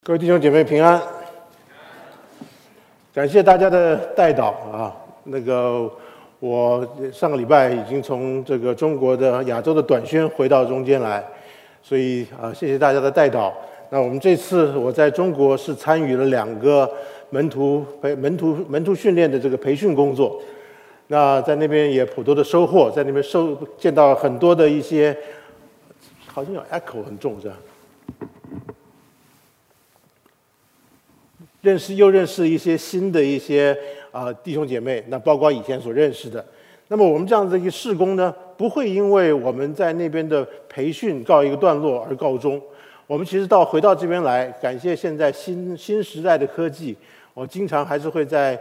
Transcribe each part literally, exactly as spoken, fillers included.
各位弟兄姐妹平安，感谢大家的代祷啊。那个我上个礼拜已经从这个中国的亚洲的短宣回到中间来，所以啊，谢谢大家的代祷。那我们这次我在中国是参与了两个门徒培门徒门徒训练的这个培训工作，那在那边也颇多的收获，在那边收见到很多的一些，好像有 echo 很重是吧？认识又认识一些新的一些啊、呃、弟兄姐妹，那包括以前所认识的。那么我们这样子一个事工呢，不会因为我们在那边的培训告一个段落而告终。我们其实到回到这边来，感谢现在新新时代的科技，我经常还是会在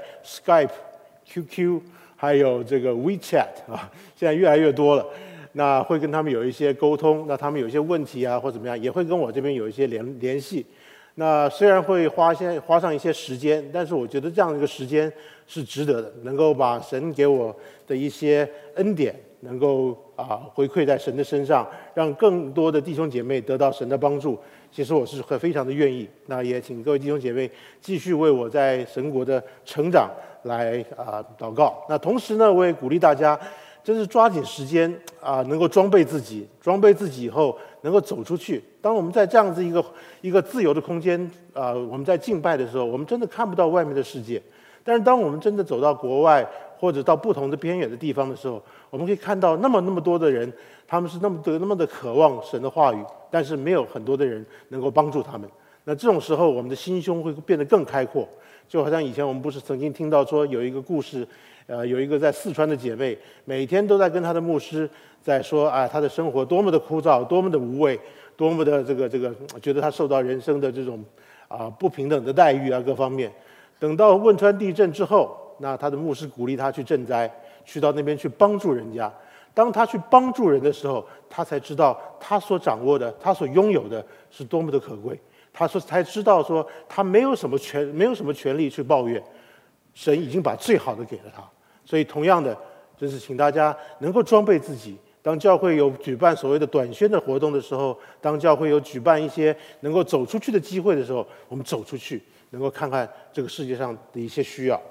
Skype、Q Q 还有这个 WeChat 啊，现在越来越多了。那会跟他们有一些沟通，那他们有一些问题啊或怎么样，也会跟我这边有一些联联系。那虽然会花些花上一些时间，但是我觉得这样一个时间是值得的，能够把神给我的一些恩典能够啊回馈在神的身上，让更多的弟兄姐妹得到神的帮助。其实我是很非常的愿意。那也请各位弟兄姐妹继续为我在神国的成长来啊祷告。那同时呢，我也鼓励大家，真是抓紧时间啊，能够装备自己，装备自己以后能够走出去。当我们在这样子一个一个自由的空间啊，我们在敬拜的时候，我们真的看不到外面的世界。但是当我们真的走到国外或者到不同的边远的地方的时候，我们可以看到那么那么多的人，他们是那么的那么的渴望神的话语，但是没有很多的人能够帮助他们。那这种时候，我们的心胸会变得更开阔。就好像以前我们不是曾经听到说有一个故事，呃，有一个在四川的姐妹，每天都在跟她的牧师在说，啊，她的生活多么的枯燥，多么的无味，多么的这个这个，觉得她受到人生的这种啊不平等的待遇啊各方面。等到汶川地震之后，那她的牧师鼓励她去赈灾，去到那边去帮助人家。当她去帮助人的时候，她才知道她所掌握的，她所拥有的是多么的可贵。他说才知道说他没有什么权没有什么权利去抱怨，神已经把最好的给了他。所以同样的，就是请大家能够装备自己，当教会有举办所谓的短宣的活动的时候，当教会有举办一些能够走出去的机会的时候，我们走出去，能够看看这个世界上的一些需要。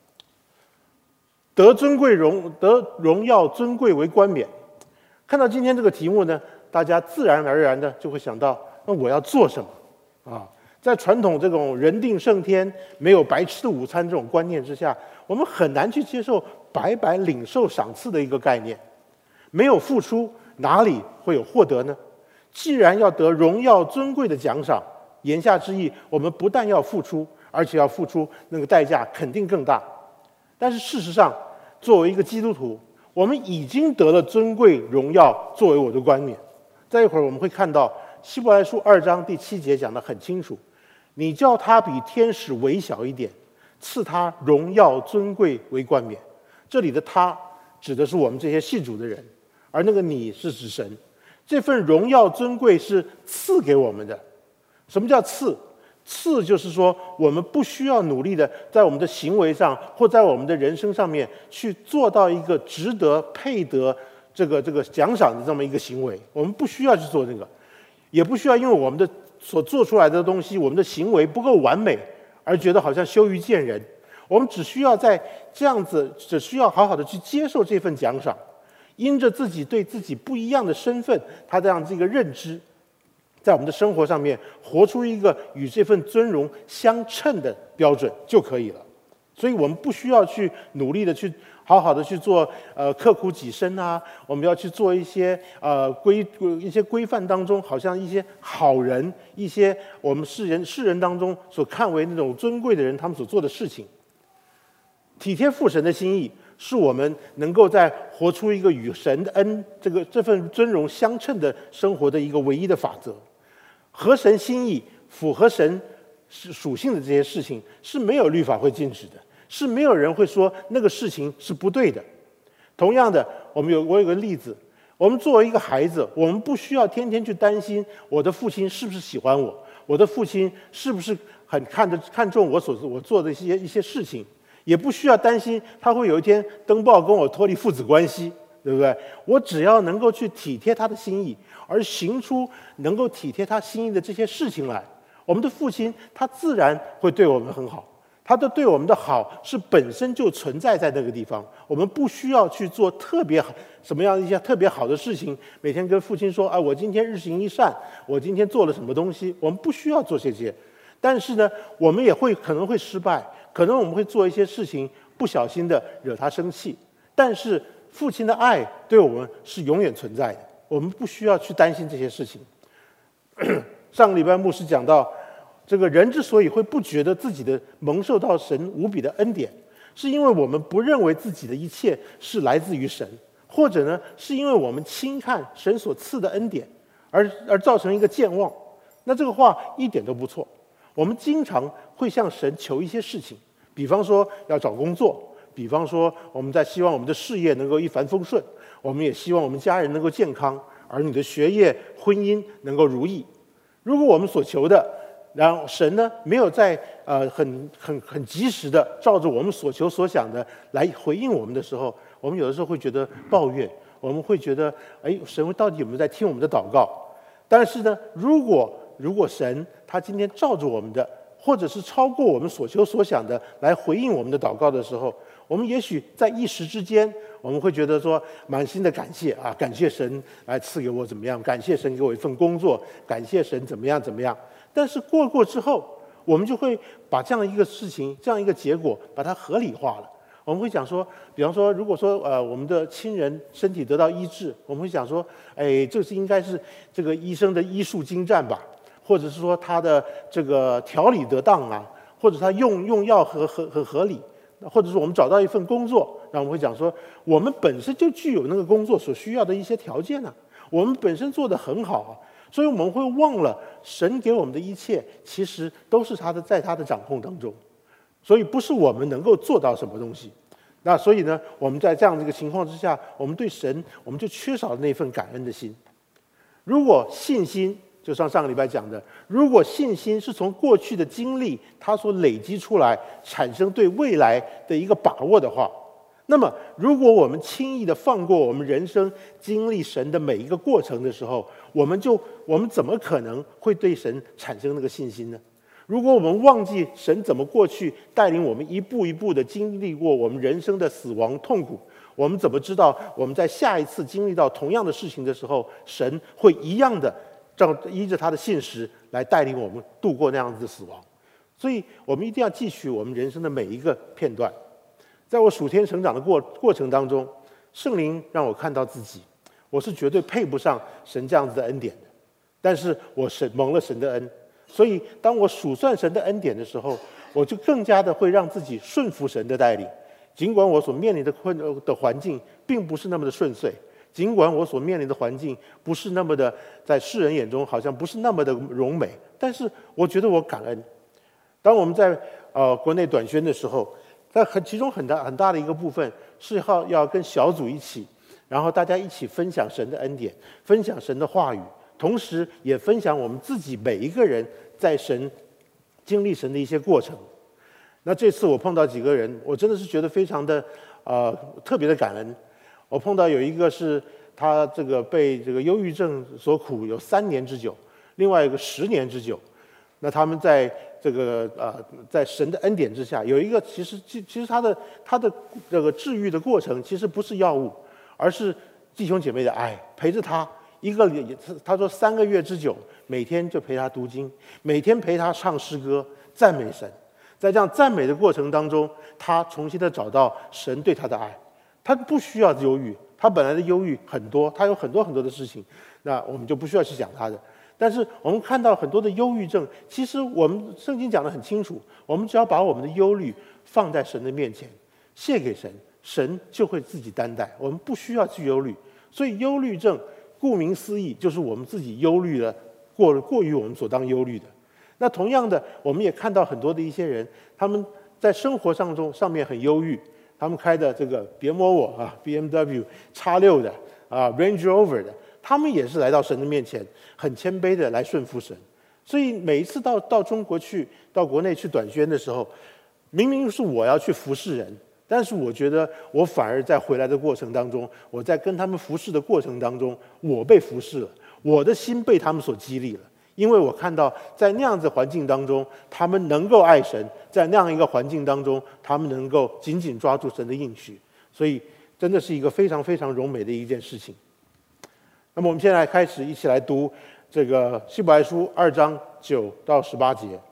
得尊贵荣得荣耀尊贵为冠冕。看到今天这个题目呢，大家自然而然的就会想到，那我要做什么？啊，在传统这种人定胜天、没有白吃的午餐这种观念之下，我们很难去接受白白领受赏赐的一个概念。没有付出，哪里会有获得呢？既然要得荣耀尊贵的奖赏，言下之意，我们不但要付出，而且要付出那个代价肯定更大。但是事实上，作为一个基督徒，我们已经得了尊贵荣耀作为我的冠冕。再一会儿我们会看到希伯来书二章第七节讲得很清楚，你叫他比天使微小一点，赐他荣耀尊贵为冠冕。这里的他指的是我们这些信主的人，而那个你是指神。这份荣耀尊贵是赐给我们的。什么叫赐？赐就是说我们不需要努力的在我们的行为上或在我们的人生上面去做到一个值得配得这个这个奖赏的这么一个行为，我们不需要去做这个。也不需要因为我们的所做出来的东西，我们的行为不够完美而觉得好像羞于见人。我们只需要在这样子，只需要好好的去接受这份奖赏，因着自己对自己不一样的身份，他这样子一个认知，在我们的生活上面活出一个与这份尊荣相称的标准就可以了。所以我们不需要去努力的去好好的去做呃刻苦己身啊，我们要去做一些呃规一些规范当中，好像一些好人，一些我们世人世人当中所看为那种尊贵的人，他们所做的事情。体贴父神的心意，是我们能够在活出一个与神的恩这个这份尊荣相称的生活的一个唯一的法则。合神心意、符合神属性的这些事情，是没有律法会禁止的。是没有人会说那个事情是不对的。同样的，我们有我有个例子，我们作为一个孩子，我们不需要天天去担心我的父亲是不是喜欢我，我的父亲是不是很看得看重我所我做的一些一些事情，也不需要担心他会有一天登报跟我脱离父子关系，对不对？我只要能够去体贴他的心意，而行出能够体贴他心意的这些事情来，我我们的父亲他自然会对我们很好。他的对我们的好是本身就存在在那个地方，我们不需要去做特别什么样一些特别好的事情，每天跟父亲说啊，我今天日行一善，我今天做了什么东西，我们不需要做这些。但是呢，我们也会可能会失败，可能我们会做一些事情不小心的惹他生气。但是父亲的爱对我们是永远存在的，我们不需要去担心这些事情。上个礼拜牧师讲到，这个人之所以会不觉得自己的蒙受到神无比的恩典，是因为我们不认为自己的一切是来自于神，或者呢，是因为我们轻看神所赐的恩典，而而造成一个健忘。那这个话一点都不错。我们经常会向神求一些事情，比方说要找工作，比方说我们在希望我们的事业能够一帆风顺，我们也希望我们家人能够健康，儿女的学业、婚姻能够如意。如果我们所求的，然后神呢没有在呃很很很及时的照着我们所求所想的来回应我们的时候，我们有的时候会觉得抱怨，我们会觉得哎，神到底有没有在听我们的祷告？但是呢，如果如果神他今天照着我们的，或者是超过我们所求所想的来回应我们的祷告的时候，我们也许在一时之间，我们会觉得说满心的感谢啊，感谢神来赐给我怎么样，感谢神给我一份工作，感谢神怎么样怎么样。但是过过之后，我们就会把这样一个事情、这样一个结果，把它合理化了。我们会讲说，比方说，如果说呃我们的亲人身体得到医治，我们会讲说，哎，这是应该是这个医生的医术精湛吧，或者是说他的这个调理得当啊，或者他用用药和和很合理，或者是我们找到一份工作，那我们会讲说，我们本身就具有那个工作所需要的一些条件啊，我们本身做得很好啊。所以我们会忘了神给我们的一切其实都是他的在他的掌控当中，所以不是我们能够做到什么东西。那所以呢，我们在这样的一个情况之下，我们对神我们就缺少了那份感恩的心。如果信心，就像上个礼拜讲的，如果信心是从过去的经历它所累积出来，产生对未来的一个把握的话，那么如果我们轻易的放过我们人生经历神的每一个过程的时候，我们就我们怎么可能会对神产生那个信心呢？如果我们忘记神怎么过去带领我们一步一步的经历过我们人生的死亡痛苦，我们怎么知道我们在下一次经历到同样的事情的时候，神会一样的照依着他的信实来带领我们度过那样子的死亡？所以我们一定要记取我们人生的每一个片段。在我属天成长的过过程当中，圣灵让我看到自己，我是绝对配不上神这样子的恩典的，但是我神蒙了神的恩，所以当我数算神的恩典的时候，我就更加的会让自己顺服神的带领。尽管我所面临的困的环境并不是那么的顺遂，尽管我所面临的环境不是那么的在世人眼中好像不是那么的荣美，但是我觉得我感恩。当我们在呃国内短宣的时候，在很其中很大很大的一个部分是要要跟小组一起，然后大家一起分享神的恩典，分享神的话语，同时也分享我们自己每一个人在神经历神的一些过程。那这次我碰到几个人，我真的是觉得非常的呃特别的感恩。我碰到有一个是他这个被这个忧郁症所苦有三年之久，另外一个十年之久。那他们在这个呃，在神的恩典之下，有一个其实其其实他的他的这个治愈的过程，其实不是药物，而是弟兄姐妹的爱，陪着他一个他说三个月之久，每天就陪他读经，每天陪他唱诗歌，赞美神。在这样赞美的过程当中，他重新的找到神对他的爱，他不需要忧郁，他本来的忧郁很多，他有很多很多的事情，那我们就不需要去讲他的。但是我们看到很多的忧郁症，其实我们圣经讲得很清楚，我们只要把我们的忧虑放在神的面前，卸给神，神就会自己担待，我们不需要去忧虑。所以忧虑症顾名思义就是我们自己忧虑了过过于我们所当忧虑的。那同样的，我们也看到很多的一些人，他们在生活上中上面很忧郁，他们开的这个别摸我啊 B M W X 六 的啊 Range Rover 的，他们也是来到神的面前，很谦卑的来顺服神。所以每一次到到中国去，到国内去短宣的时候，明明是我要去服侍人，但是我觉得我反而在回来的过程当中，我在跟他们服侍的过程当中，我被服侍了，我的心被他们所激励了。 因为我看到在那样子环境当中，他们能够爱神，在那样一个环境当中，他们能够紧紧抓住神的应许，所以真的是一个非常非常荣美的一件事情。那么我们现在开始一起来读这个希伯来书二章九到十八节。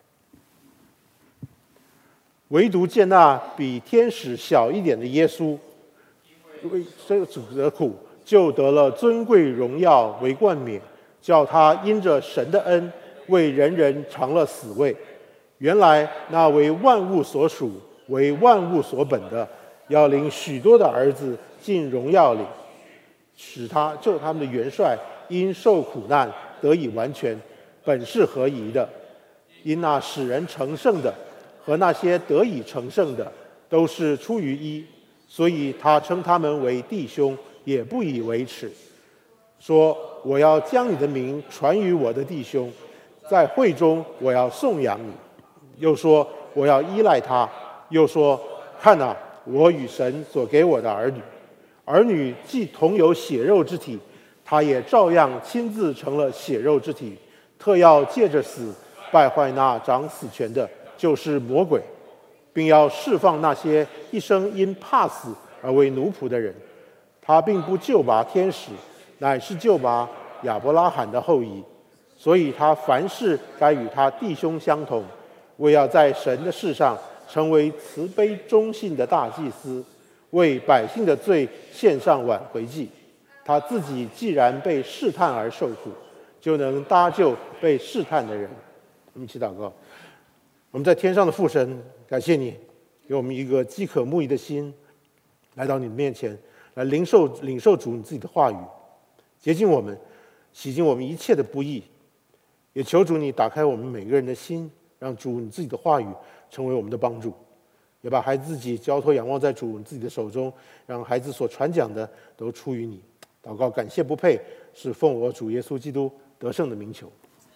唯独见那比天使小一点的耶稣，为这个主的苦，就得了尊贵荣耀为冠冕，叫他因着神的恩，为人人尝了死味。原来那为万物所属、为万物所本的，要领许多的儿子进荣耀里，使他救他们的元帅因受苦难得以完全，本是合宜的。因那使人成圣的和那些得以成圣的，都是出于一，所以他称他们为弟兄，也不以为耻，说我要将你的名传于我的弟兄，在会中我要颂扬你。又说我要依赖他，又说看哪，我与神所给我的儿女，儿女既同有血肉之体，他也照样亲自成了血肉之体，特要借着死败坏那掌死权的，就是魔鬼，并要释放那些一生因怕死而为奴仆的人。他并不救拔天使，乃是救拔亚伯拉罕的后裔，所以他凡事该与他弟兄相同，为要在神的事上成为慈悲忠信的大祭司，为百姓的罪献上挽回祭。他自己既然被试探而受苦，就能搭救被试探的人。我们一起祷告。我们在天上的父神，感谢你给我们一个饥渴慕义的心，来到你的面前，来领受领受主你自己的话语，洁净我们，洗净我们一切的不义。也求主你打开我们每个人的心，让主你自己的话语成为我们的帮助，也把孩子自己交托仰望在主你自己的手中，让孩子所传讲的都出于你。祷告感谢不配，是奉我主耶稣基督得胜的名求。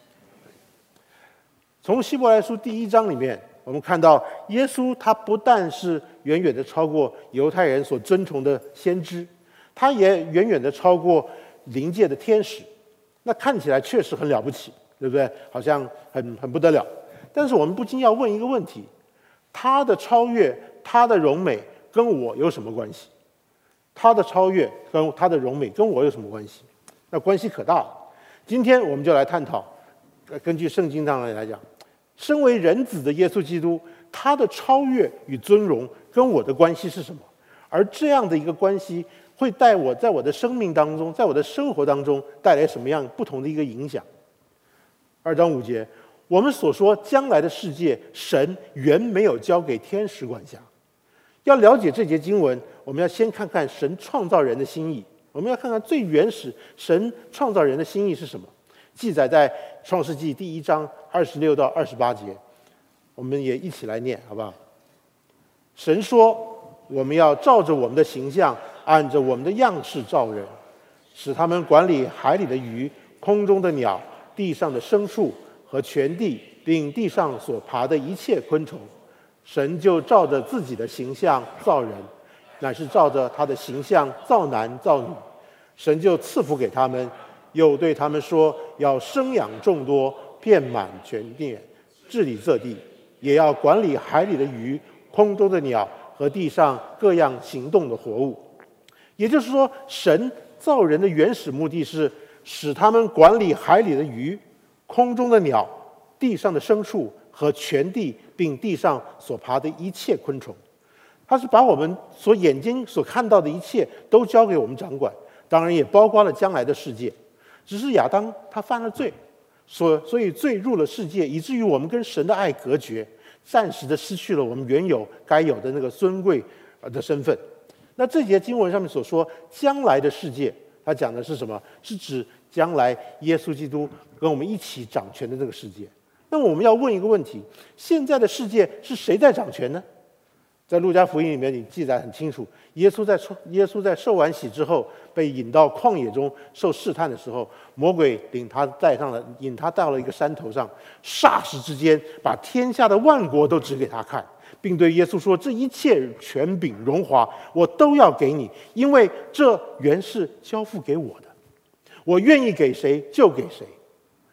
从希伯来书第一章里面，我们看到耶稣他不但是远远的超过犹太人所尊崇的先知，他也远远的超过灵界的天使。那看起来确实很了不起，对不对？好像很很不得了。但是我们不禁要问一个问题：他的超越，他的荣美跟我有什么关系？他的超越跟他的荣美跟我有什么关系？那关系可大了。今天我们就来探讨，根据圣经上来讲，身为人子的耶稣基督，他的超越与尊荣跟我的关系是什么？而这样的一个关系会带我在我的生命当中，在我的生活当中带来什么样不同的一个影响？二章五节，我们所说将来的世界，神原没有交给天使管辖。要了解这节经文，我们要先看看神创造人的心意。我们要看看最原始神创造人的心意是什么，记载在创世纪第一章二十六到二十八节，我们也一起来念好不好？神说，我们要照着我们的形象，按着我们的样式造人，使他们管理海里的鱼、空中的鸟、地上的牲畜和全地，并地上所爬的一切昆虫。神就照着自己的形象造人，乃是照着他的形象造男造女。神就赐福给他们，又对他们说，要生养众多，遍满全地，治理这地，也要管理海里的鱼、空中的鸟和地上各样行动的活物。也就是说，神造人的原始目的是使他们管理海里的鱼、空中的鸟、地上的牲畜和全地，并地上所爬的一切昆虫。他是把我们所眼睛所看到的一切都交给我们掌管，当然也包括了将来的世界。只是亚当他犯了罪，所所以罪入了世界，以至于我们跟神的爱隔绝，暂时的失去了我们原有该有的那个尊贵的身份。那这节经文上面所说将来的世界，它讲的是什么？是指将来耶稣基督跟我们一起掌权的这个世界。那么我们要问一个问题：现在的世界是谁在掌权呢？在路加福音里面，你记载很清楚，耶稣在耶稣在受完洗之后，被引到旷野中受试探的时候，魔鬼领他带上了，引他到了一个山头上，霎时之间把天下的万国都指给他看，并对耶稣说：“这一切权柄荣华，我都要给你，因为这原是交付给我的，我愿意给谁就给谁。”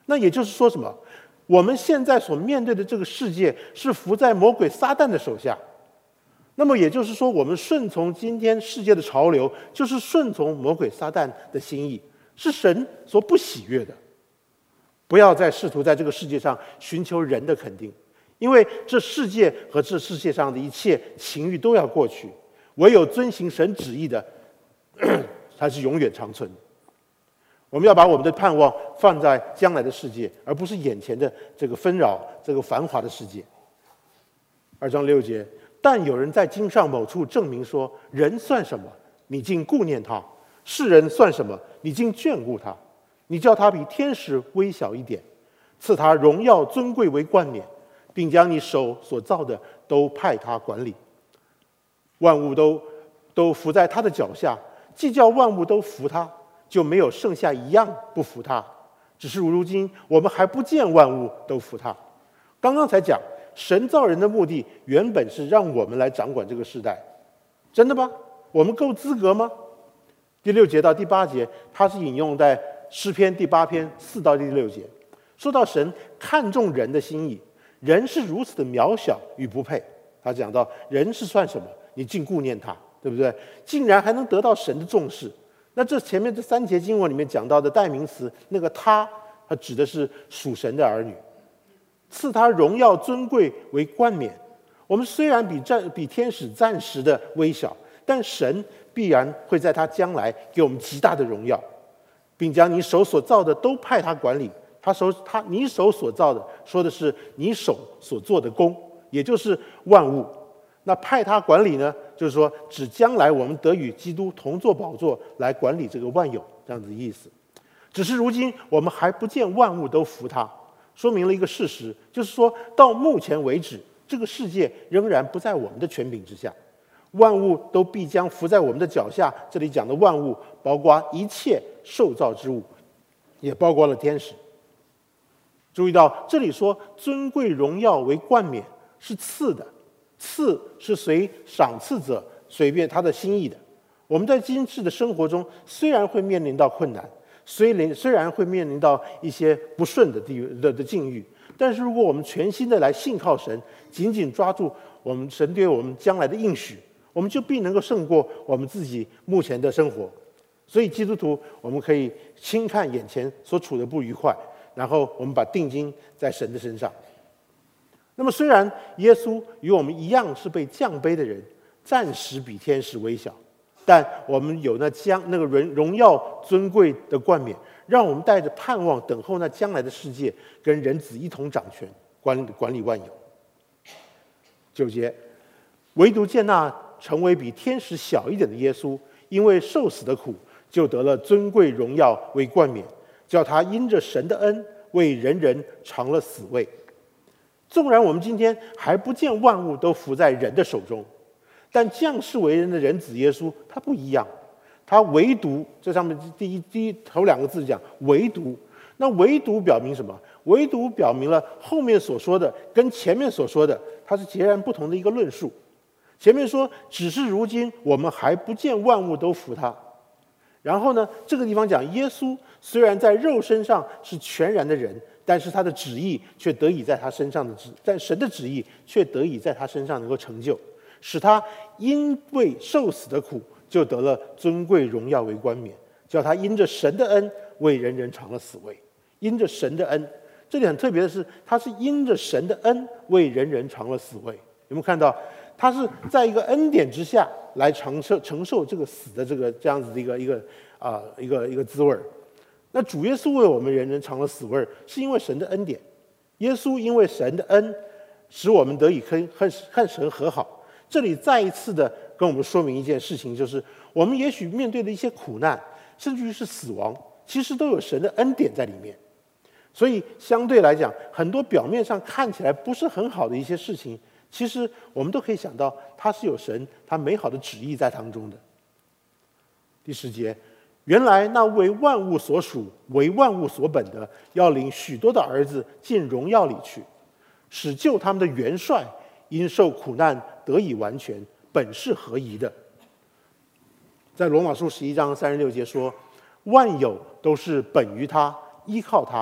那也就是说什么？我们现在所面对的这个世界是伏在魔鬼撒旦的手下。那么也就是说，我们顺从今天世界的潮流，就是顺从魔鬼撒旦的心意，是神所不喜悦的。不要再试图在这个世界上寻求人的肯定，因为这世界和这世界上的一切情欲都要过去，唯有遵行神旨意的才是永远长存。我们要把我们的盼望放在将来的世界，而不是眼前的这个纷扰、这个繁华的世界。二章六节，但有人在经上某处证明说：人算什么，你竟顾念他；世人算什么，你竟眷顾他？你叫他比天使微小一点，赐他荣耀尊贵为冠冕，并将你手所造的都派他管理。万物都都伏在他的脚下，既叫万物都服他，就没有剩下一样不服他。只是如今我们还不见万物都服他。刚刚才讲，神造人的目的原本是让我们来掌管这个世代，真的吗？我们够资格吗？第六节到第八节，它是引用在诗篇第八篇四到第六节，说到神看重人的心意，人是如此的渺小与不配。他讲到人是算什么，你竟顾念他，对不对？竟然还能得到神的重视。那这前面这三节经文里面讲到的代名词，那个他，它指的是属神的儿女，赐他荣耀尊贵为冠冕。我们虽然比暂比天使暂时的微小，但神必然会在他将来给我们极大的荣耀，并将你手所造的都派他管理。他手他你手所造的，说的是你手所做的工，也就是万物。那派他管理呢，就是说指将来我们得与基督同坐宝座来管理这个万有，这样子的意思。只是如今我们还不见万物都服他，说明了一个事实，就是说到目前为止，这个世界仍然不在我们的权柄之下，万物都必将伏在我们的脚下。这里讲的万物包括一切受造之物，也包括了天使。注意到这里说尊贵荣耀为冠冕，是赐的，赐是随赏赐者随便他的心意的。我们在今世的生活中，虽然会面临到困难，虽然虽然会面临到一些不顺的地的的境遇，但是如果我们全心的来信靠神，紧紧抓住我们神对我们将来的应许，我们就必能够胜过我们自己目前的生活。所以基督徒，我们可以轻看眼前所处的不愉快，然后我们把定睛在神的身上。那么虽然耶稣与我们一样是被降卑的人，暂时比天使微小，但我们有那将那个荣荣耀尊贵的冠冕，让我们带着盼望等候那将来的世界，跟人子一同掌权，管管理万有。九节，唯独见那成为比天使小一点的耶稣，因为受死的苦，就得了尊贵荣耀为冠冕，叫他因着神的恩，为人人尝了死味。纵然我们今天还不见万物都伏在人的手中，但降世为人的人子耶稣他不一样，他唯独，这上面第一第一头两个字讲唯独，那唯独表明什么？唯独表明了后面所说的跟前面所说的它是截然不同的一个论述。前面说只是如今我们还不见万物都服他，然后呢这个地方讲耶稣虽然在肉身上是全然的人，但是他的旨意却得以在他身上的旨，但神的旨意却得以在他身上能够成就，使他因为受死的苦，就得了尊贵荣耀为冠冕，叫他因着神的恩，为人人尝了死味。因着神的恩，这里很特别的是，他是因着神的恩，为人人尝了死味。有没有看到？他是在一个恩典之下来承受承受这个死的这个这样子的一个一个啊、呃、一个一个滋味。那主耶稣为我们人人尝了死味，是因为神的恩典。耶稣因为神的恩，使我们得以和和和神和好。这里再一次的跟我们说明一件事情，就是我们也许面对的一些苦难，甚至于是死亡，其实都有神的恩典在里面。所以相对来讲，很多表面上看起来不是很好的一些事情，其实我们都可以想到，它是有神他美好的旨意在当中的。第十节，原来那为万物所属、为万物所本的，要领许多的儿子进荣耀里去，使救他们的元帅因受苦难得以完全，本是合宜的。在罗马书十一章三十六节说，万有都是本于他，依靠他，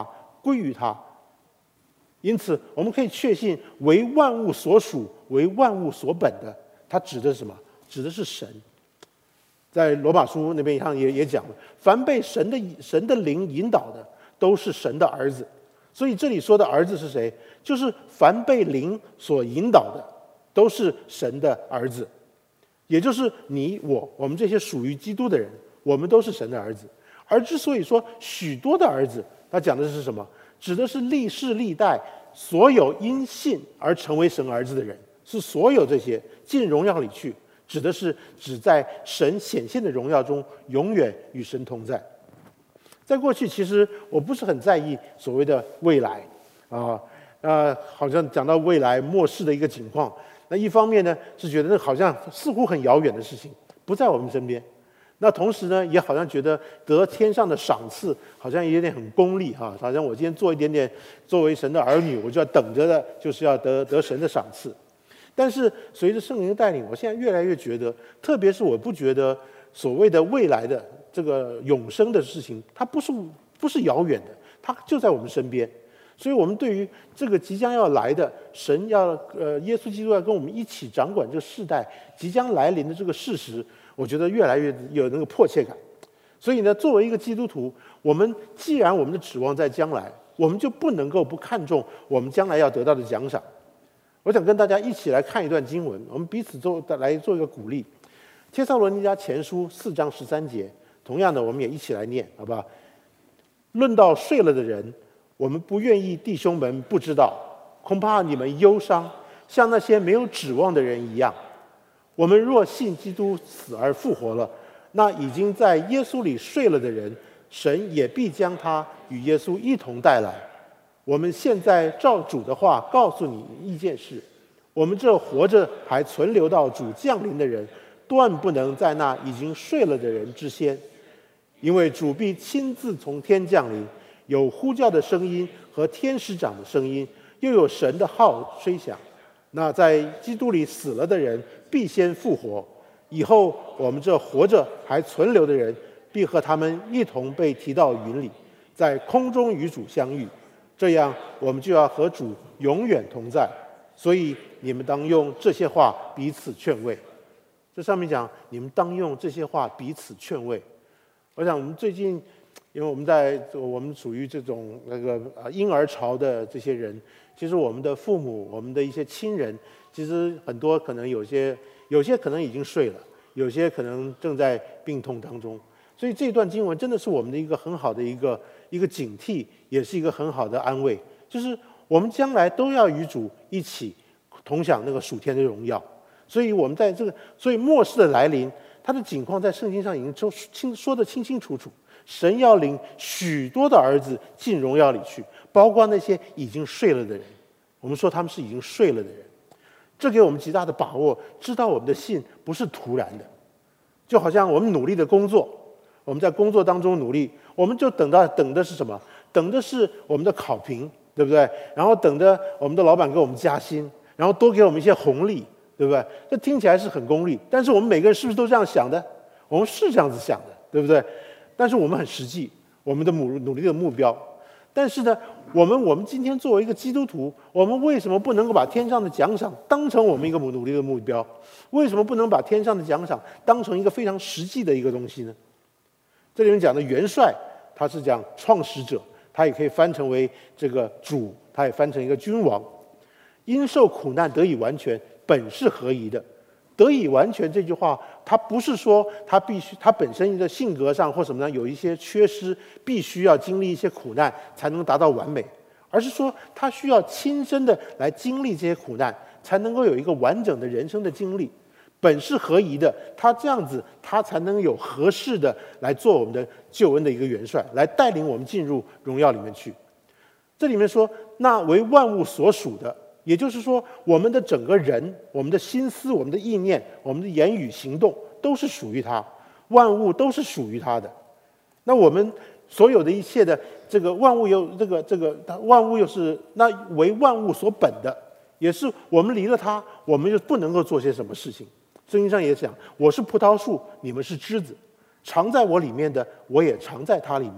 归于他。因此，我们可以确信，为万物所属、为万物所本的，它指的是什么？指的是神。在罗马书那边上也也讲了，凡被神的神的灵引导的，都是神的儿子。所以这里说的儿子是谁？就是凡被灵所引导的，都是神的儿子。也就是你我，我们这些属于基督的人，我们都是神的儿子。而之所以说许多的儿子，他讲的是什么？指的是历世历代所有因信而成为神儿子的人，是所有这些进荣耀里去，指的是只在神显现的荣耀中永远与神同在。在过去，其实我不是很在意所谓的未来啊，呃，好像讲到未来末世的一个情况，那一方面呢是觉得那好像似乎很遥远的事情，不在我们身边。那同时呢，也好像觉得得天上的赏赐，好像有点很功利哈，好像我今天做一点点，作为神的儿女，我就要等着的，就是要得得神的赏赐。但是随着圣灵的带领，我现在越来越觉得，特别是我不觉得所谓的未来的这个永生的事情，它不是不是遥远的，它就在我们身边。所以我们对于这个即将要来的神要呃耶稣基督要跟我们一起掌管这个世代即将来临的这个事实，我觉得越来越有那个迫切感。所以呢，作为一个基督徒，我们既然我们的指望在将来，我们就不能够不看重我们将来要得到的奖赏。我想跟大家一起来看一段经文，我们彼此做来做一个鼓励。帖撒罗尼迦前书四章十三节，同样的我们也一起来念，好不好？论到睡了的人，我们不愿意弟兄们不知道，恐怕你们忧伤，像那些没有指望的人一样。我们若信基督死而复活了，那已经在耶稣里睡了的人，神也必将他与耶稣一同带来。我们现在照主的话告诉你一件事：我们这活着还存留到主降临的人，断不能在那已经睡了的人之先，因为主必亲自从天降临，有呼叫的声音和天使长的声音，又有神的号吹响。那在基督里死了的人必先复活，以后我们这活着还存留的人必和他们一同被提到云里，在空中与主相遇，这样我们就要和主永远同在。所以你们当用这些话彼此劝慰。这上面讲你们当用这些话彼此劝慰。我想我们最近因为我们在我们属于这种那个呃婴儿潮的这些人，其实我们的父母、我们的一些亲人，其实很多可能有些有些可能已经睡了，有些可能正在病痛当中。所以这段经文真的是我们的一个很好的一个一个警惕，也是一个很好的安慰，就是我们将来都要与主一起同享那个属天的荣耀。所以我们在这个所以末世的来临，它的景况在圣经上已经都清说得清清楚楚。神要领许多的儿子进荣耀里去，包括那些已经睡了的人。我们说他们是已经睡了的人，这给我们极大的把握，知道我们的信不是突然的。就好像我们努力的工作，我们在工作当中努力，我们就等到等的是什么？等的是我们的考评，对不对？然后等着我们的老板给我们加薪，然后多给我们一些红利，对不对？这听起来是很功利，但是我们每个人是不是都这样想的？我们是这样子想的，对不对？但是我们很实际，我们的努努力的目标。但是呢，我们我们今天作为一个基督徒，我们为什么不能够把天上的奖赏当成我们一个努力的目标？为什么不能把天上的奖赏当成一个非常实际的一个东西呢？这里面讲的元帅，他是讲创始者，他也可以翻成为这个主，他也翻成一个君王。因受苦难得以完全，本是合宜的。得以完全这句话，它不是说他必须他本身的性格上或什么呢有一些缺失，必须要经历一些苦难才能达到完美，而是说他需要亲身的来经历这些苦难，才能够有一个完整的人生的经历。本是合宜的，他这样子，他才能有合适的来做我们的救恩的一个元帅，来带领我们进入荣耀里面去。这里面说，那为万物所属的。也就是说，我们的整个人、我们的心思、我们的意念、我们的言语行动，都是属于他，万物都是属于他的。那我们所有的一切的这个万物又这个这个万物又是那为万物所本的，也是我们离了他，我们就不能够做些什么事情。圣经上也讲，我是葡萄树，你们是枝子，常在我里面的，我也常在他里面。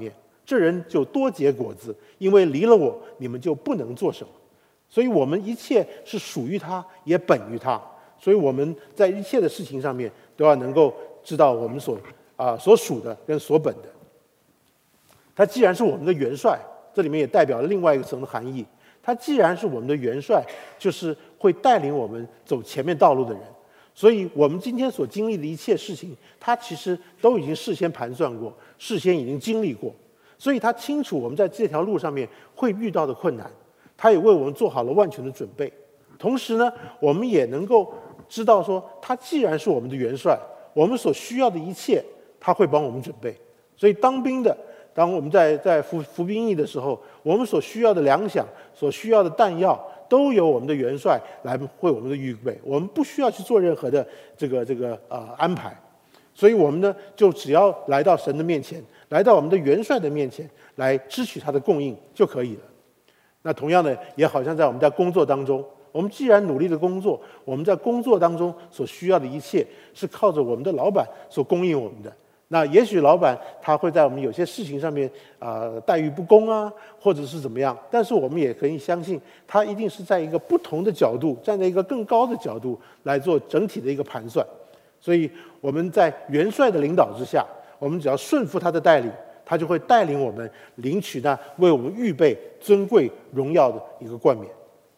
这人就多结果子，因为离了我，你们就不能做什么。所以我们一切是属于他，也本于他。所以我们在一切的事情上面都要能够知道我们所啊所属的跟所本的。他既然是我们的元帅，这里面也代表了另外一个层的含义。他既然是我们的元帅，就是会带领我们走前面道路的人。所以我们今天所经历的一切事情，他其实都已经事先盘算过，事先已经经历过。所以他清楚我们在这条路上面会遇到的困难，他也为我们做好了万全的准备。同时呢，我们也能够知道说，他既然是我们的元帅，我们所需要的一切，他会帮我们准备。所以当兵的，当我们在在服服兵役的时候，我们所需要的粮饷、所需要的弹药，都由我们的元帅来为我们的预备，我们不需要去做任何的这个这个呃安排。所以我们呢，就只要来到神的面前，来到我们的元帅的面前，来支取他的供应就可以了。那同样的，也好像在我们在工作当中，我们既然努力的工作，我们在工作当中所需要的一切是靠着我们的老板所供应我们的。那也许老板他会在我们有些事情上面啊、呃、待遇不公啊，或者是怎么样，但是我们也可以相信，他一定是在一个不同的角度，站在一个更高的角度来做整体的一个盘算。所以我们在元帅的领导之下，我们只要顺服他的带领，他就会带领我们领取那为我们预备尊贵荣耀的一个冠冕。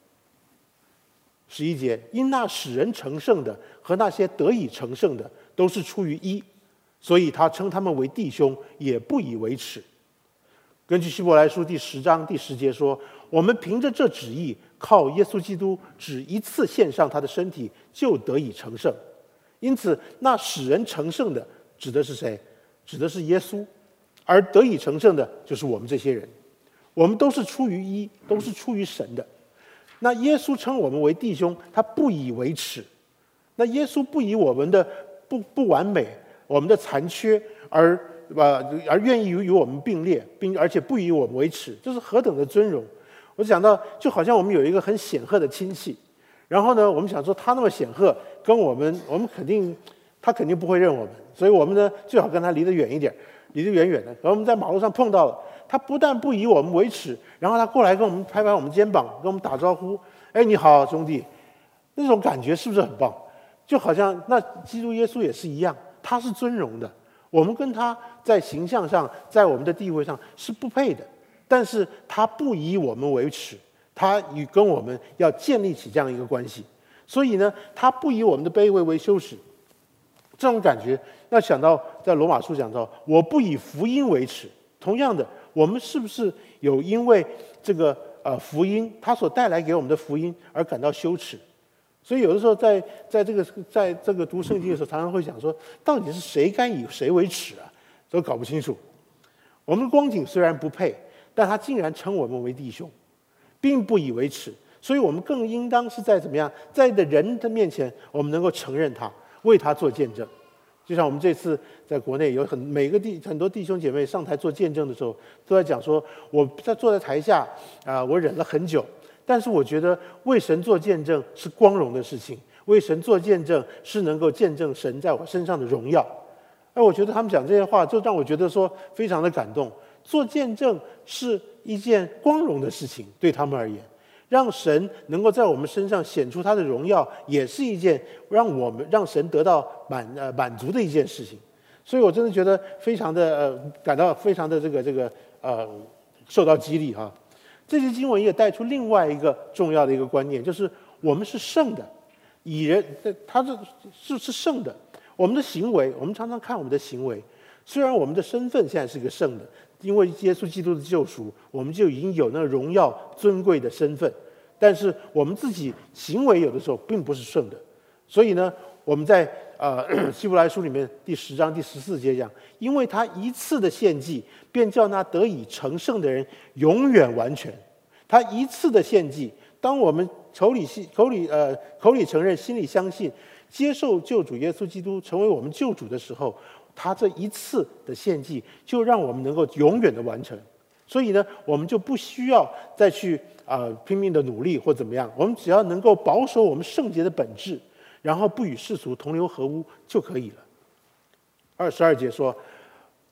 十一节，因那使人成圣的和那些得以成圣的都是出于一，所以他称他们为弟兄，也不以为耻。根据希伯来书第十章第十节说，我们凭着这旨意，靠耶稣基督只一次献上他的身体，就得以成圣。因此，那使人成圣的指的是谁？指的是耶稣，而得以成圣的就是我们这些人。我们都是出于一，都是出于神的。那耶稣称我们为弟兄，他不以为耻。那耶稣不以我们的不不完美、我们的残缺而呃而愿意与我们并列，并而且不以我们为耻，这是何等的尊荣！我想到，就好像我们有一个很显赫的亲戚，然后呢，我们想说他那么显赫，跟我们我们肯定他肯定不会认我们，所以我们呢最好跟他离得远一点，离得远远的。然后我们在马路上碰到了，他不但不以我们为耻，然后他过来跟我们拍拍我们肩膀，跟我们打招呼，哎，你好，兄弟，那种感觉是不是很棒？就好像那基督耶稣也是一样，他是尊荣的，我们跟他在形象上，在我们的地位上是不配的，但是他不以我们为耻，他与跟我们要建立起这样一个关系，所以呢，他不以我们的卑微为羞耻。这种感觉要想到在罗马书讲到，我不以福音为耻。同样的，我们是不是有因为这个呃福音，他所带来给我们的福音而感到羞耻？所以有的时候在在这个在这个读圣经的时候，常常会想说，到底是谁该以谁为耻啊？都搞不清楚。我们光景虽然不配，但他竟然称我们为弟兄，并不以为耻。所以我们更应当是在怎么样，在的人的面前，我们能够承认他，为他做见证。就像我们这次在国内有很每个弟很多弟兄姐妹上台做见证的时候，都在讲说，我在坐在台下啊、呃，我忍了很久，但是我觉得为神做见证是光荣的事情，为神做见证是能够见证神在我身上的荣耀。而我觉得他们讲这些话，就让我觉得说非常的感动。做见证是一件光荣的事情，对他们而言。让神能够在我们身上显出他的荣耀，也是一件让我们让神得到满呃满足的一件事情。所以我真的觉得非常的呃感到非常的这个这个呃受到激励哈。这些经文也带出另外一个重要的一个观念，就是我们是圣的，以人他是是是圣的。我们的行为，我们常常看我们的行为，虽然我们的身份现在是个圣的。因为耶稣基督的救赎，我们就已经有那个荣耀尊贵的身份，但是我们自己行为有的时候并不是圣的。所以呢，我们在呃希伯来书里面第十章第十四节讲，因为他一次的献祭，便叫那得以成圣的人永远完全。他一次的献祭，当我们口里口里呃口里承认，心里相信，接受救主耶稣基督成为我们救主的时候，他这一次的献祭就让我们能够永远的完成。所以呢，我们就不需要再去啊、呃、拼命的努力或怎么样，我们只要能够保守我们圣洁的本质，然后不与世俗同流合污就可以了。二十二节说，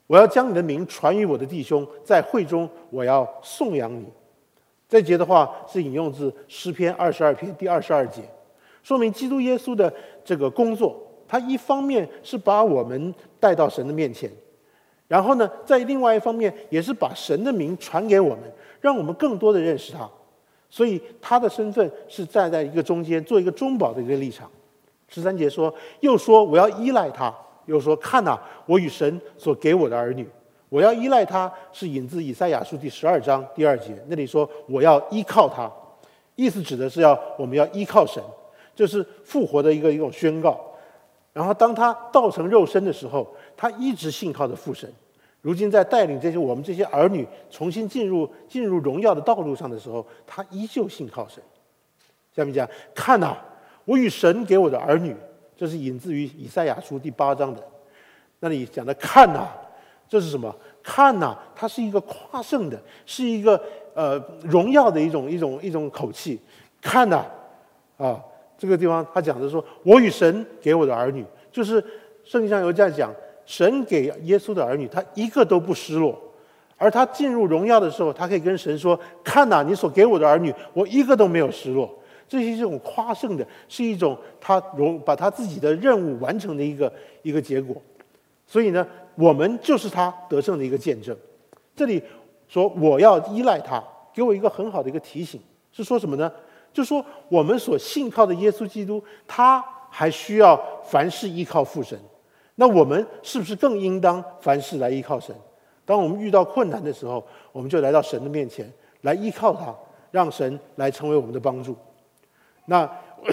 我要将你的名传于我的弟兄，在会中我要颂扬你。这节的话是引用自诗篇二十二篇第二十二节，说明基督耶稣的这个工作，他一方面是把我们带到神的面前，然后呢，在另外一方面也是把神的名传给我们，让我们更多的认识他。所以他的身份是站在一个中间，做一个中保的一个立场。十三节说，又说我要依赖他，又说看哪，我与神所给我的儿女。我要依赖他，是引自以赛亚书第十二章第二节，那里说我要依靠他，意思指的是要我们要依靠神，这是复活的一个一种宣告。然后当他道成肉身的时候，他一直信靠着父神。如今在带领这些我们这些儿女重新进入进入荣耀的道路上的时候，他依旧信靠神。下面讲，看哪，我与神给我的儿女，这是引自于以赛亚书第八章的，那里讲的看哪，这是什么？看哪，它是一个夸胜的，是一个呃荣耀的一种一种一种口气。看哪，啊，这个地方他讲的说，我与神给我的儿女，就是圣经上有这样讲，神给耶稣的儿女，他一个都不失落。而他进入荣耀的时候，他可以跟神说：“看哪，你所给我的儿女，我一个都没有失落。”这是一种夸胜的，是一种他荣把他自己的任务完成的一个一个结果。所以呢，我们就是他得胜的一个见证。这里说我要依赖他，给我一个很好的一个提醒，是说什么呢？就说我们所信靠的耶稣基督，他还需要凡事依靠父神。那我们是不是更应当凡事来依靠神？当我们遇到困难的时候，我们就来到神的面前，来依靠他，让神来成为我们的帮助。那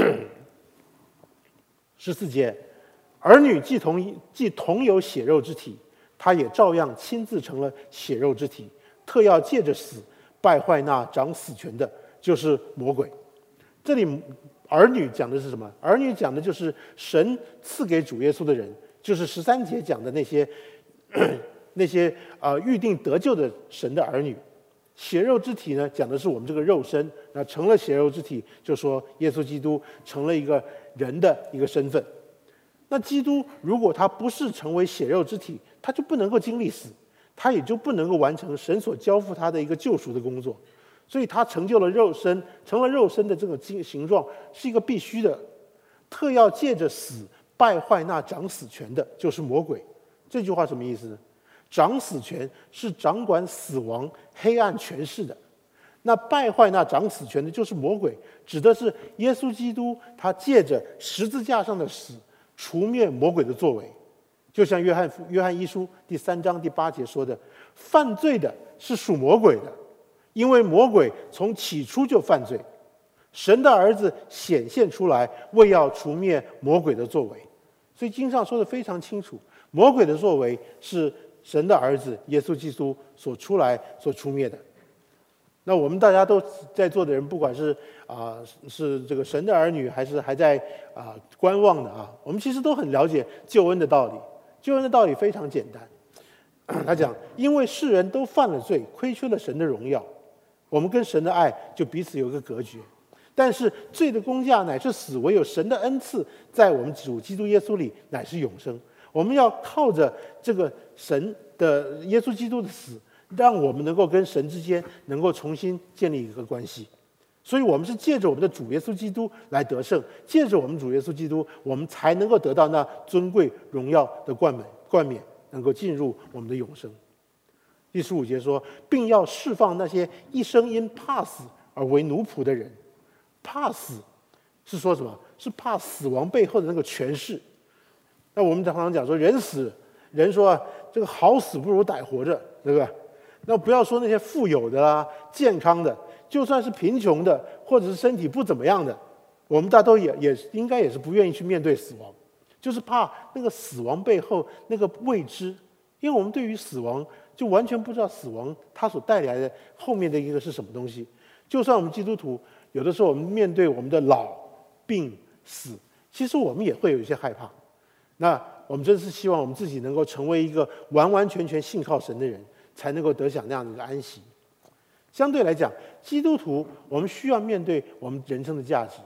十四节，儿女既同既同有血肉之体，他也照样亲自成了血肉之体，特要借着死败坏那掌死权的，就是魔鬼。这里儿女讲的是什么？儿女讲的就是神赐给主耶稣的人，就是十三节讲的那些那些啊、呃、预定得救的神的儿女。血肉之体呢，讲的是我们这个肉身，那成了血肉之体，就说耶稣基督成了一个人的一个身份。那基督如果他不是成为血肉之体，他就不能够经历死，他也就不能够完成神所交付他的一个救赎的工作。所以他成就了肉身，成了肉身的这个形状是一个必须的。特要借着死败坏那掌死权的，就是魔鬼。这句话什么意思呢？掌死权是掌管死亡黑暗权势的，那败坏那掌死权的就是魔鬼，指的是耶稣基督他借着十字架上的死除灭魔鬼的作为。就像约翰约翰一书第三章第八节说的，犯罪的是属魔鬼的，因为魔鬼从起初就犯罪。神的儿子显现出来，为要除灭魔鬼的作为。所以经上说的非常清楚，魔鬼的作为是神的儿子耶稣基督所出来所除灭的。那我们大家都在座的人，不管是啊、呃、是这个神的儿女，还是还在啊、呃、观望的啊，我们其实都很了解救恩的道理。救恩的道理非常简单，他讲，因为世人都犯了罪，亏缺了神的荣耀，我们跟神的爱就彼此有个隔绝。但是罪的工价乃是死，唯有神的恩赐在我们主基督耶稣里乃是永生。我们要靠着这个神的耶稣基督的死，让我们能够跟神之间能够重新建立一个关系。所以我们是借着我们的主耶稣基督来得胜，借着我们主耶稣基督，我们才能够得到那尊贵荣耀的冠冕，冠冕能够进入我们的永生。第十五节说，并要释放那些一生因怕死而为奴仆的人。怕死是说什么？是怕死亡背后的那个权势。那我们常常讲说，人死，人说、啊、这个好死不如歹活着，对不对？那不要说那些富有的啦、健康的，就算是贫穷的，或者是身体不怎么样的，我们大都也也应该也是不愿意去面对死亡，就是怕那个死亡背后那个未知，因为我们对于死亡就完全不知道死亡它所带来的后面的一个是什么东西。就算我们基督徒，有的时候我们面对我们的老、病、死，其实我们也会有一些害怕。那我们真是希望我们自己能够成为一个完完全全信靠神的人，才能够得享那样的一个安息。相对来讲，基督徒我们需要面对我们人生的价值，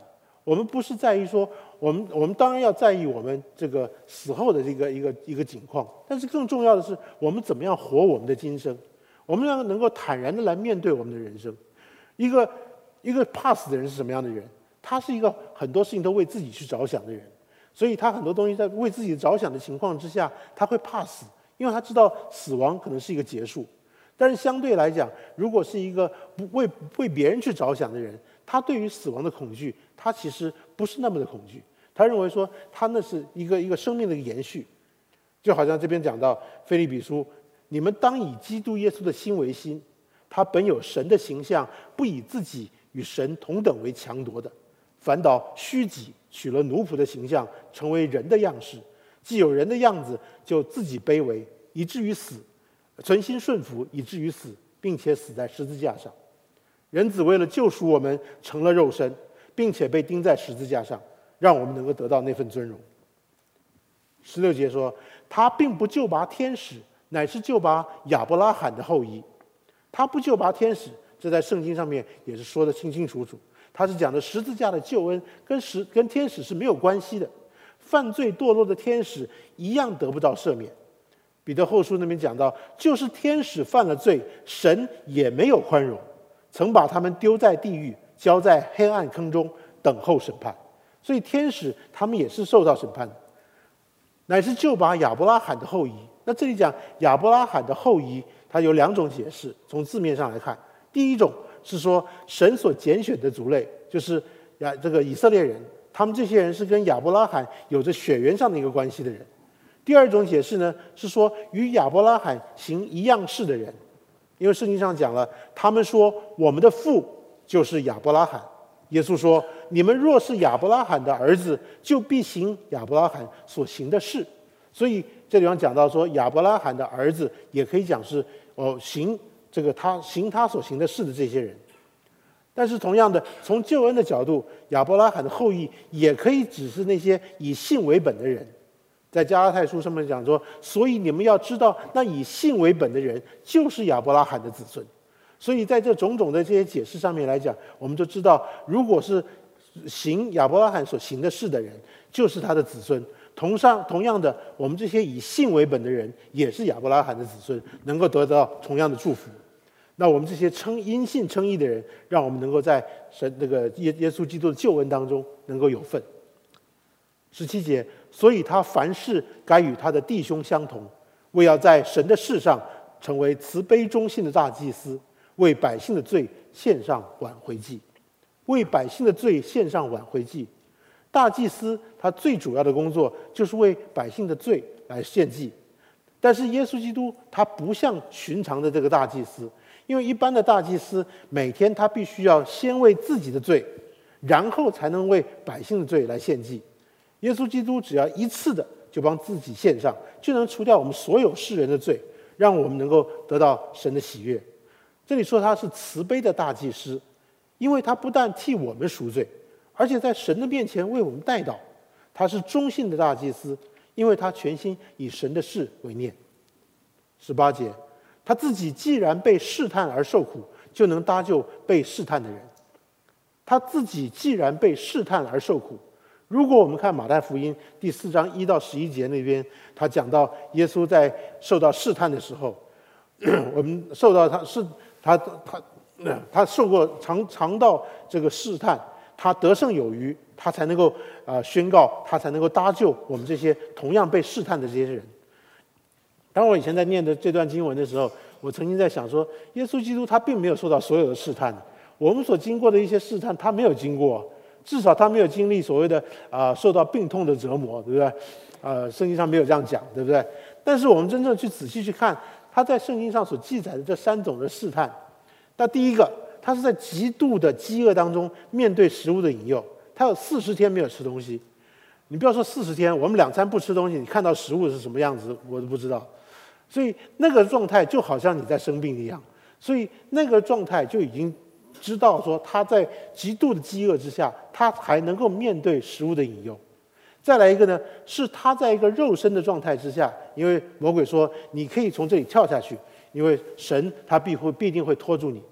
我们不是在意说，我们我们当然要在意我们这个死后的这个一个一个景况，但是更重要的是，我们怎么样活我们的今生，我们要能够坦然的来面对我们的人生。一个一个怕死的人是什么样的人？他是一个很多事情都为自己去着想的人，所以他很多东西在为自己着想的情况之下，他会怕死，因为他知道死亡可能是一个结束。但是相对来讲，如果是一个不为为别人去着想的人，他对于死亡的恐惧，他其实不是那么的恐惧。他认为说，他那是一个一个生命的一个延续，就好像这边讲到腓立比书，你们当以基督耶稣的心为心，他本有神的形象，不以自己与神同等为强夺的，反倒虚己，取了奴仆的形象，成为人的样式。既有人的样子，就自己卑微，以至于死，存心顺服，以至于死，并且死在十字架上。人子为了救赎我们，成了肉身，并且被钉在十字架上，让我们能够得到那份尊荣。十六节说，他并不救拔天使，乃是救拔亚伯拉罕的后裔。他不救拔天使，这在圣经上面也是说得清清楚楚。他是讲的十字架的救恩跟十跟天使是没有关系的，犯罪堕落的天使一样得不到赦免。彼得后书那边讲到，就是天使犯了罪，神也没有宽容，曾把他们丢在地狱，交在黑暗坑中，等候审判。所以天使他们也是受到审判的，乃是救拔亚伯拉罕的后裔。那这里讲亚伯拉罕的后裔，它有两种解释。从字面上来看，第一种是说神所拣选的族类，就是亚这个以色列人，他们这些人是跟亚伯拉罕有着血缘上的一个关系的人。第二种解释呢，是说与亚伯拉罕行一样事的人，因为圣经上讲了，他们说我们的父就是亚伯拉罕。耶稣说，你们若是亚伯拉罕的儿子，就必行亚伯拉罕所行的事。所以这地方讲到说，亚伯拉罕的儿子也可以讲是哦行这个他行他所行的事的这些人。但是同样的，从救恩的角度，亚伯拉罕的后裔也可以指是那些以信为本的人。在加拉太书上面讲说，所以你们要知道，那以信为本的人就是亚伯拉罕的子孙。所以在这种种的这些解释上面来讲，我们就知道，如果是行亚伯拉罕所行的事的人，就是他的子孙。同上同样的，我们这些以信为本的人，也是亚伯拉罕的子孙，能够得到同样的祝福。那我们这些称因信称义的人，让我们能够在神那个耶耶稣基督的救恩当中能够有份。十七节，所以他凡事该与他的弟兄相同，为要在神的事上成为慈悲忠信的大祭司，为百姓的罪献上挽回祭。为百姓的罪献上挽回祭，大祭司他最主要的工作就是为百姓的罪来献祭。但是耶稣基督他不像寻常的这个大祭司，因为一般的大祭司每天他必须要先为自己的罪，然后才能为百姓的罪来献祭。耶稣基督只要一次的就帮自己献上，就能除掉我们所有世人的罪，让我们能够得到神的喜悦。这里说他是慈悲的大祭司，因为他不但替我们赎罪，而且在神的面前为我们代祷。他是忠信的大祭司，因为他全心以神的事为念。十八节，他自己既然被试探而受苦，就能搭救被试探的人。他自己既然被试探而受苦，如果我们看马太福音第四章一到十一节那边，他讲到耶稣在受到试探的时候，我们受到他是他他他受过尝尝到这个试探，他得胜有余，他才能够啊、呃、宣告，他才能够搭救我们这些同样被试探的这些人。当我以前在念的这段经文的时候，我曾经在想说，耶稣基督他并没有受到所有的试探，我们所经过的一些试探，他没有经过。至少他没有经历所谓的啊、呃、受到病痛的折磨，对不对？呃，圣经上没有这样讲，对不对？但是我们真正去仔细去看，他在圣经上所记载的这三种的试探，那第一个，他是在极度的饥饿当中面对食物的引诱，他有四十天没有吃东西。你不要说四十天，我们两餐不吃东西，你看到食物是什么样子，我都不知道。所以那个状态就好像你在生病一样，所以那个状态就已经知道说他在极度的饥饿之下，他还能够面对食物的引诱。再来一个呢，是他在一个肉身的状态之下，因为魔鬼说你可以从这里跳下去，因为神他必会必定会拖住你。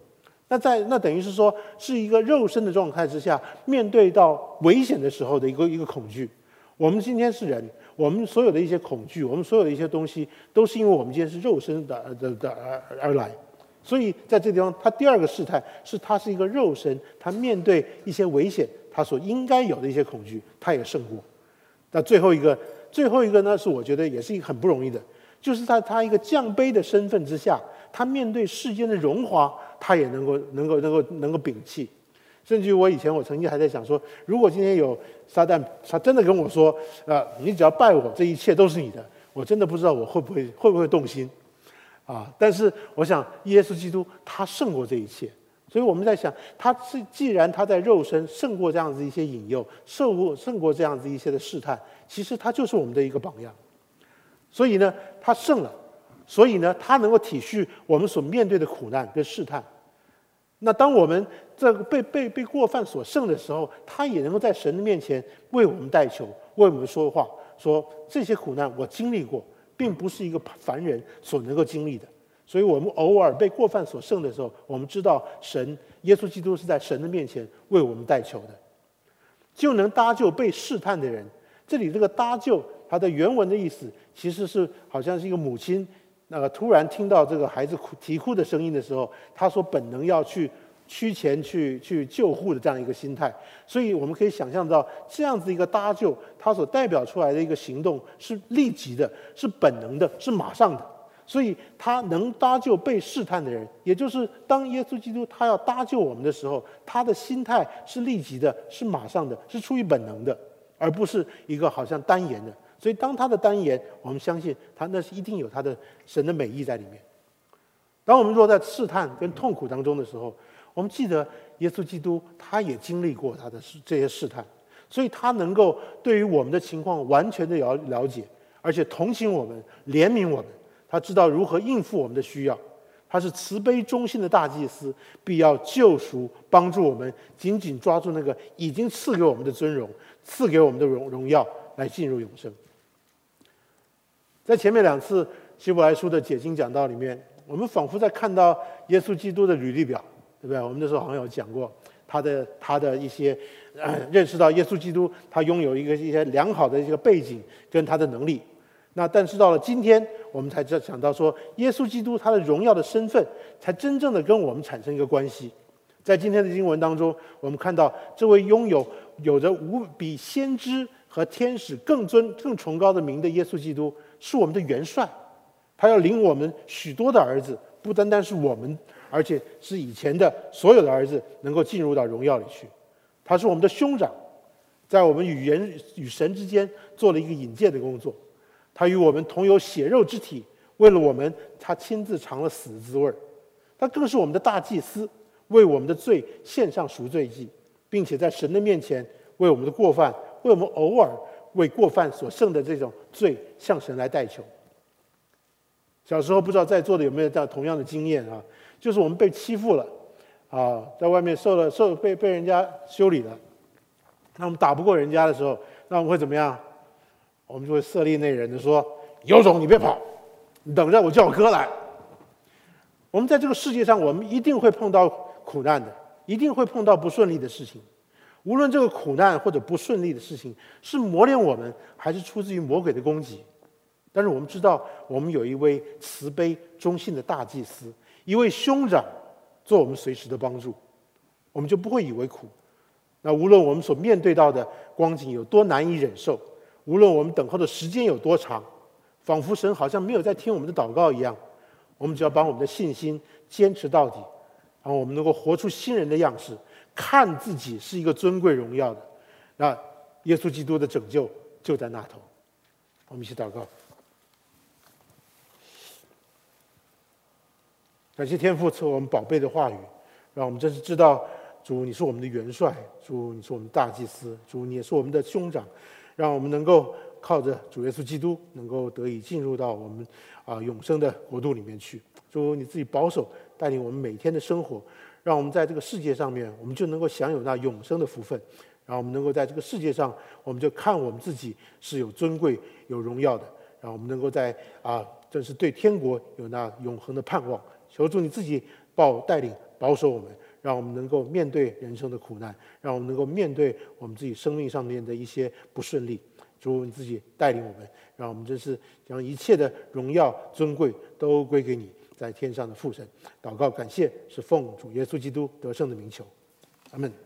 那在那等于是说，是一个肉身的状态之下，面对到危险的时候的一个一个恐惧。我们今天是人，我们所有的一些恐惧，我们所有的一些东西，都是因为我们今天是肉身的的的而而来。所以在这地方，他第二个试探是他是一个肉身，他面对一些危险，他所应该有的一些恐惧，他也胜过。那最后一个，最后一个呢，是我觉得也是一个很不容易的，就是在他一个降卑的身份之下，他面对世间的荣华，他也能够能够能够能够摒弃。甚至于我以前我曾经还在想说，如果今天有撒旦，他真的跟我说，呃，你只要拜我，这一切都是你的，我真的不知道我会不会会不会动心，啊！但是我想，耶稣基督他胜过这一切，所以我们在想，他是既然他在肉身胜过这样子一些引诱，胜过胜过这样子一些的试探，其实他就是我们的一个榜样。所以呢，他胜了，所以呢，他能够体恤我们所面对的苦难跟试探。那当我们这个被被被过犯所胜的时候，他也能够在神的面前为我们代求，为我们说话，说这些苦难我经历过，并不是一个凡人所能够经历的。所以我们偶尔被过犯所胜的时候，我们知道神耶稣基督是在神的面前为我们代求的，就能搭救被试探的人。这里这个搭救，它的原文的意思其实是好像是一个母亲。那个突然听到这个孩子哭啼哭的声音的时候，他说本能要去趋前去去救护的这样一个心态，所以我们可以想象到这样子一个搭救，它所代表出来的一个行动是立即的，是本能的，是马上的。所以他能搭救被试探的人，也就是当耶稣基督他要搭救我们的时候，他的心态是立即的，是马上的，是出于本能的，而不是一个好像单言的。所以当他的单言，我们相信他那是一定有他的神的美意在里面。当我们若在试探跟痛苦当中的时候，我们记得耶稣基督他也经历过他的这些试探，所以他能够对于我们的情况完全的了了解，而且同情我们，怜悯我们，他知道如何应付我们的需要。他是慈悲忠心的大祭司，必要救赎帮助我们紧紧抓住那个已经赐给我们的尊荣，赐给我们的荣荣耀，来进入永生。在前面两次希伯来书的解经讲道里面，我们仿佛在看到耶稣基督的履历表，对不对？我们那时候好像有讲过他的他的一些、呃、认识到耶稣基督他拥有一个一些良好的一个背景跟他的能力。那但是到了今天，我们才想到说，耶稣基督他的荣耀的身份才真正的跟我们产生一个关系。在今天的经文当中，我们看到这位拥有有着无比先知和天使更尊更崇高的名的耶稣基督，是我们的元帅，他要领我们许多的儿子，不单单是我们，而且是以前的所有的儿子能够进入到荣耀里去。他是我们的兄长，在我们与人与神之间做了一个引荐的工作。他与我们同有血肉之体，为了我们，他亲自尝了死的滋味。他更是我们的大祭司，为我们的罪献上赎罪祭，并且在神的面前为我们的过犯，为我们偶尔为过犯所剩的这种罪向神来代求。小时候不知道在座的有没有这样同样的经验啊？就是我们被欺负了啊，在外面受了受被被人家修理了，那我们打不过人家的时候，那我们会怎么样？我们就会色厉内荏的说：“有种你别跑，你等着我叫我哥来。”我们在这个世界上，我们一定会碰到苦难的，一定会碰到不顺利的事情。无论这个苦难或者不顺利的事情是磨练我们，还是出自于魔鬼的攻击，但是我们知道，我们有一位慈悲忠信的大祭司，一位兄长，做我们随时的帮助，我们就不会以为苦。那无论我们所面对到的光景有多难以忍受，无论我们等候的时间有多长，仿佛神好像没有在听我们的祷告一样，我们只要把我们的信心坚持到底，然后我们能够活出新人的样式，看自己是一个尊贵荣耀的，那耶稣基督的拯救就在那头。我们一起祷告。感谢天父赐我们宝贝的话语，让我们真是知道主你是我们的元帅，主你是我们大祭司，主你也是我们的兄长，让我们能够靠着主耶稣基督，能够得以进入到我们啊永生的国度里面去。主你自己保守带领我们每天的生活，让我们在这个世界上面，我们就能够享有那永生的福分。然后我们能够在这个世界上，我们就看我们自己是有尊贵、有荣耀的。然后我们能够在啊，正是对天国有那永恒的盼望。求主你自己帮我带领， 保守我们，让我们能够面对人生的苦难，让我们能够面对我们自己生命上面的一些不顺利。主，你自己带领我们，让我们真是将一切的荣耀尊贵都归给你，在天上的父神。祷告感谢，是奉主耶稣基督得胜的名求，阿们。